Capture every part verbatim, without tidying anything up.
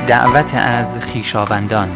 دعوت از خویشاوندان.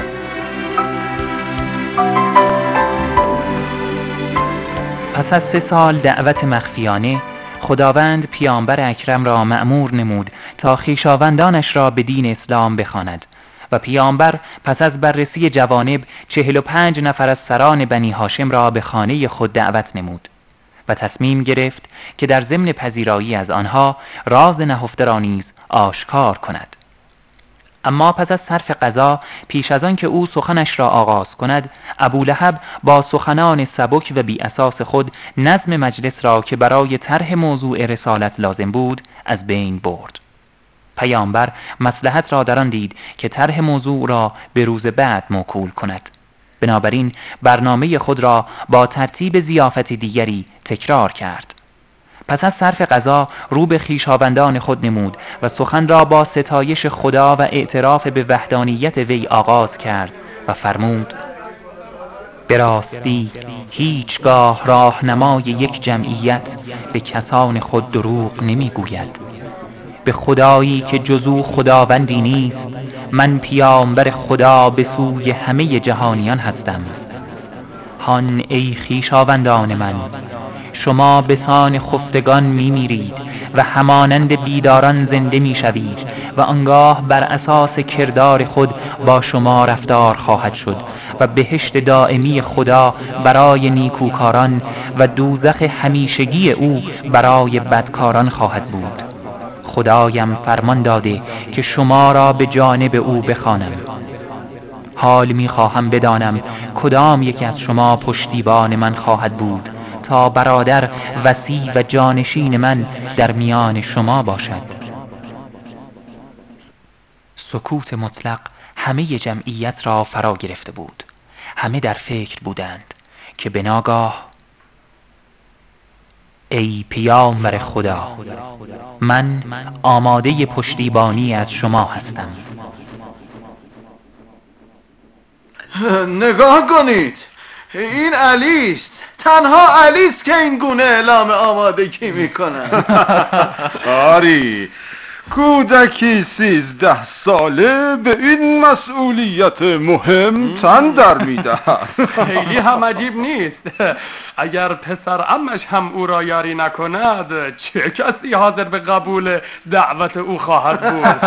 پس از سه سال دعوت مخفیانه، خداوند پیامبر اکرم را مأمور نمود تا خویشاوندانش را به دین اسلام بخواند و پیامبر پس از بررسی جوانب چهل و پنج نفر از سران بنی هاشم را به خانه خود دعوت نمود و تصمیم گرفت که در ضمن پذیرایی از آنها راز نهفته را نیز آشکار کند. اما پس از صرف قضا، پیش از آن که او سخنش را آغاز کند، ابولهب با سخنان سبک و بی اساس خود نظم مجلس را که برای طرح موضوع رسالت لازم بود از بین برد. پیامبر مصلحت را در آن دید که طرح موضوع را به روز بعد موکول کند. بنابراین برنامه خود را با ترتیب ضیافت دیگری تکرار کرد. پس از صرف قضا رو به خویشاوندان خود نمود و سخن را با ستایش خدا و اعتراف به وحدانیت وی آغاز کرد و فرمود: به راستی هیچگاه راهنمای یک جمعیت به کسان خود دروغ نمیگوید. به خدایی که جز او خداوندی نیست، من پیامبر خدا به سوی همه جهانیان هستم. هان ای خویشاوندان من، شما به سان خفتگان می میرید و همانند بیداران زنده می شوید و آنگاه بر اساس کردار خود با شما رفتار خواهد شد و بهشت دائمی خدا برای نیکوکاران و دوزخ همیشگی او برای بدکاران خواهد بود. خدایم فرمان داده که شما را به جانب او بخوانم. حال می خواهم بدانم کدام یکی از شما پشتیبان من خواهد بود تا برادر وصی و جانشین من در میان شما باشد. سکوت مطلق همه جمعیت را فرا گرفته بود. همه در فکر بودند که به ناگاه: ای پیامبر خدا، من آماده پشتیبانی از شما هستم. نگاه کنید، این علی است. تنها علی است که این گونه اعلام آمادگی میکنه. آری، کودکی سیزده ساله به این مسئولیت مهم تن در میدهد. خیلی هم عجیب نیست. اگر پسر عمش هم او را یاری نکند، چه کسی حاضر به قبول دعوت او خواهد بود؟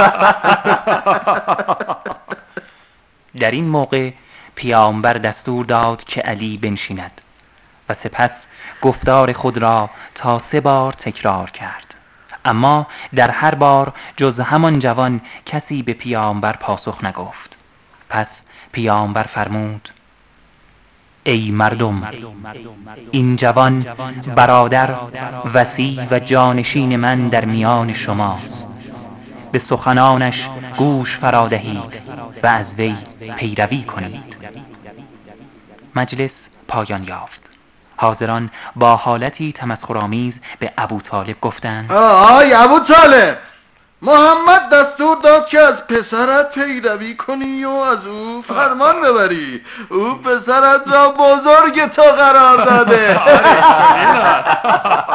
در این موقع پیامبر دستور داد که علی بنشیند و سپس گفتار خود را تا سه بار تکرار کرد. اما در هر بار جز همان جوان کسی به پیامبر پاسخ نگفت. پس پیامبر فرمود: ای مردم، این جوان برادر وصی و جانشین من در میان شماست. به سخنانش گوش فرا دهید و از وی پیروی کنید. مجلس پایان یافت. حاضران با حالتی تمسخرآمیز به ابوطالب گفتند: آی ابوطالب، محمد دستور داد که از پسرت پیروی کنی و از او فرمان ببری. او پسرت را بزرگ تو قرار داده.